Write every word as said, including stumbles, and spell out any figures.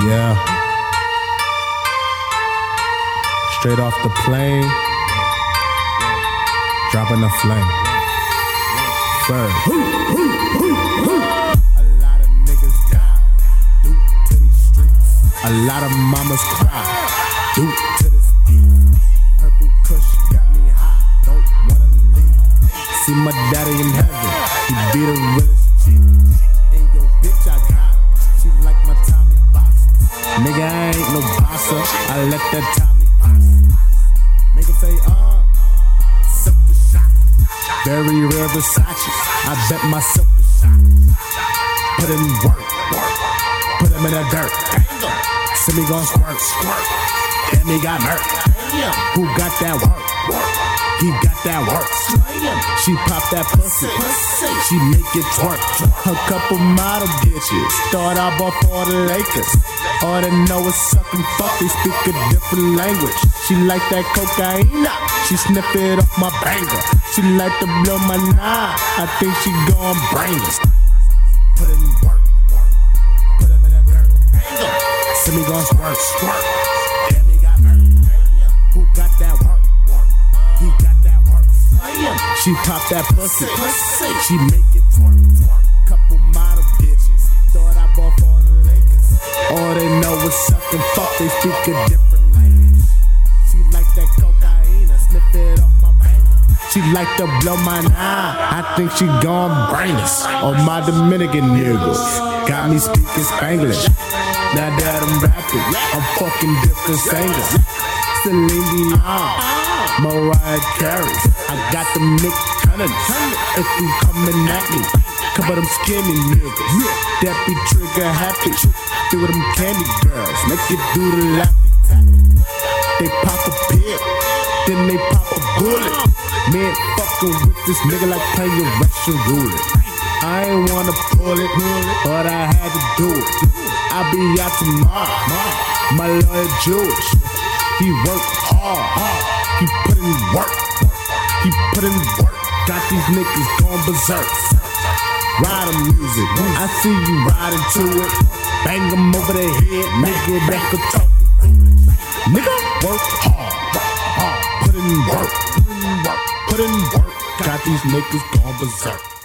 Yeah. Straight off the plane, dropping the flame. First. A lot of niggas die due to these streets. A lot of mamas cry due to this beat. Purple kush got me high, don't wanna leave. See my daddy in heaven, he be the realest G. And yo bitch I got her, she like my Tommy boxer. Nigga I ain't no boxer, I let that Tommy box. Make him say uh, silk the shot. Very rare Versace, I bet myself a shot. Put in work, work, put him in the dirt. See me gon' squirt, squirt. Damn, he got murk. Who got that work? Work. He got that work. She pop that pussy. She make it twerk. A couple model bitches start out off all the Lakers. All they know is sucking fuck. They speak a different language. She like that cocaine. She sniff it off my banger. She like to blow my nine. I think she gon' bring us. Put in work. Put him in the dirt. See me gon' squirt, squirt. Damn, he got murk. Who got that work? He got that work. She pop that pussy. She make it twerk. Couple model bitches thought I bought for the Lakers. All they know is sucking fuck. They speak a different language. She like that cocaine. I sniff it off my banger. She like to blow my nine. I think she gon' bring us. All my Dominican niggas got me speaking Spanglish. Now that I'm rapping, I'm fucking different singers. Celine Dion, Mariah Carey. I got them Nick Cannons. If you coming at me, couple them skinny niggas that be trigger happy. Do them candy girls, make it do the laffy taffy. They pop a pill, then they pop a bullet. Man, fucking with this nigga like playing Russian roulette. I ain't wanna pull it, but I had to do it. I'll be out tomorrow. My lawyer Jewish. He work hard, hard. He put in work. He put in work. Got these niggas going berserk. Riding music. I see you riding to it. Bang them over the head. Nigga that could talk. Nigga work hard, hard. Put in work. Put in work. Got these niggas going berserk.